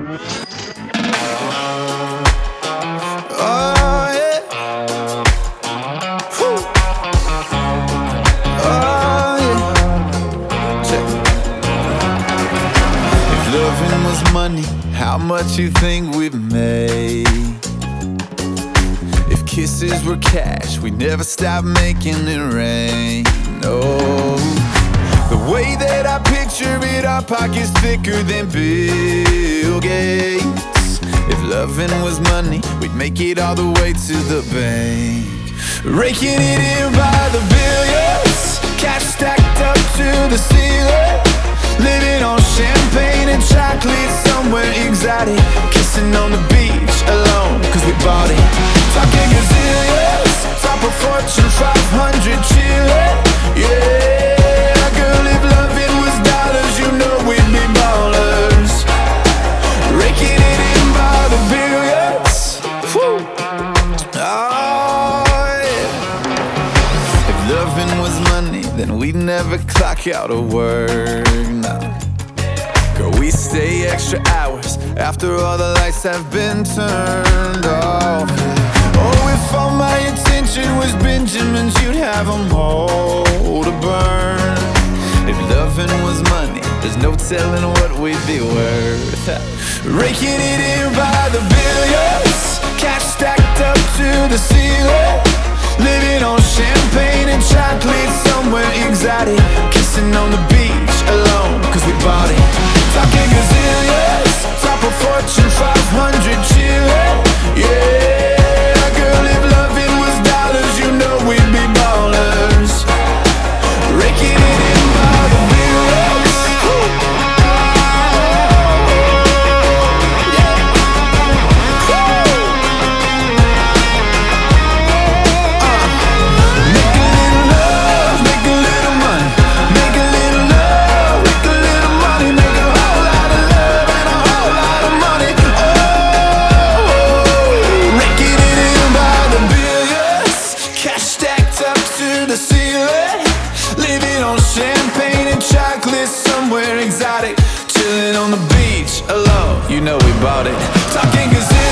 Oh yeah. Whew. Oh yeah. Check. If loving was money, how much you think we'd make? If kisses were cash, we'd never stop making it rain. No. The way that I picture it, our pockets thicker than Bill Gates. If loving was money, we'd make it all the way to the bank. Raking it in by the billions, cash stacked up to the ceiling. Living on champagne and chocolate somewhere exotic. Kissing on the beach alone, cause we bought it. Talking gazillions, top of Fortune 500 chillin'. Yeah, girl, if loving was dollars, you know we'd be ballers. Raking it in by the billions. Woo. Oh yeah. If loving was money, then we'd never clock out of work. No. Girl, we stay extra hours after all the lights have been turned off. Oh, if all my attention was Benjamins, you'd have them all to burn. If loving was money, there's no telling what we'd be worth. Raking it in by the billions, cash stacked up to the ceiling. Living on champagne and chocolate somewhere exotic. Kissing on the beach alone, cause we bought it. Talking gazillions, top of Fortune 500 chillin'. Yeah, girl, if loving was dollars, you know we'd be ballers. Raking it in by the billions. Make a little love, make a little money. Make a little love, make a little money. Make a whole lot of love and a whole lot of money. Oh, raking it in by the billions, cash stacked up to the ceiling. Living on champagne and chocolate somewhere exotic. Chilling on the beach alone, you know we bought it. Talking gazillions.